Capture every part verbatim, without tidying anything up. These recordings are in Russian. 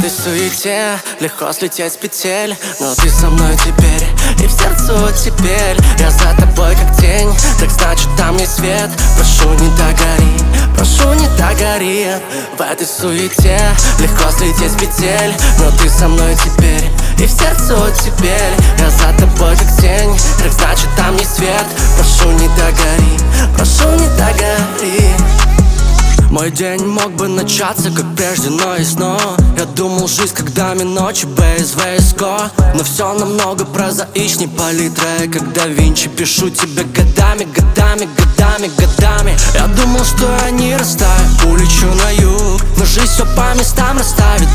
этой суете легко слететь с петель, но ты со мной теперь, и в сердце оттепель. Я за тобой как тень, так значит там есть свет. Прошу, не догори, прошу, не догори. В этой суете легко слететь с петель, но ты со мной теперь, и в сердце оттепель. Я за тобой как тень, так значит там есть свет. Прошу, не догори, прошу, не догори. Мой день мог бы начаться как прежде, но и снова я думал, жизнь как даме ночи, без ВСК. Но все намного прозаичней палитры, как да Винчи. Пишу тебе годами, годами, годами, годами. Я думал, что я не растаю, улечу на юг, но жизнь все по местам расставит.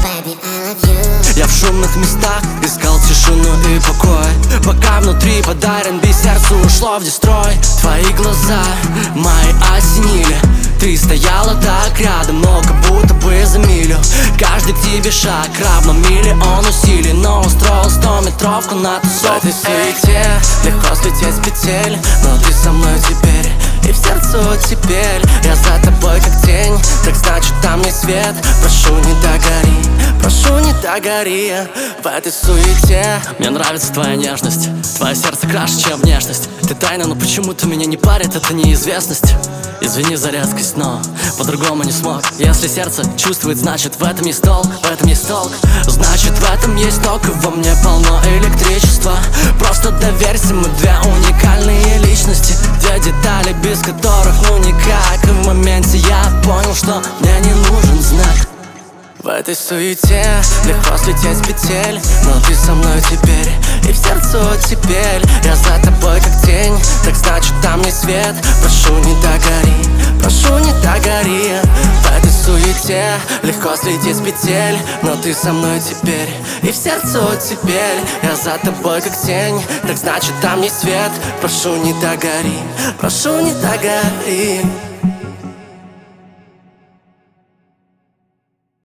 Я в шумных местах искал тишину и покой, пока внутри под ар энд би сердце ушло в дестрой. Твои глаза мои осенили, ты стояла так рядом, но как будто бы за милю. Каждый к тебе шаг равно миллион усилий, но устроил стометровку на тусовку. В этой суете легко слететь с петель, но ты со мной теперь, и в сердце оттепель. Я за тобой как тень, так значит там не свет. Прошу, не догори, прошу, не догори. В этой суете мне нравится твоя нежность, твое сердце краше, чем внешность. Ты тайна, но почему-то меня не парит эта неизвестность. Извини за резкость, но по-другому не смог. Если сердце чувствует, значит в этом есть толк, в этом есть толк. Значит в этом есть ток, и во мне полно электричества. Просто доверься, мы две уникальные личности, две детали, без которых ну никак. И в моменте я понял, что мне не нужен знак. В этой суете легко слететь с петель, но ты со мной теперь, и в сердце оттепель. Я за тобой как тень, так значит там не свет. Прошу, не догори, прошу, не догори. В этой суете легко слететь с петель, но ты со мной теперь, и в сердце оттепель. Я за тобой как тень, так значит там не свет. Прошу, не догори, прошу, не догори.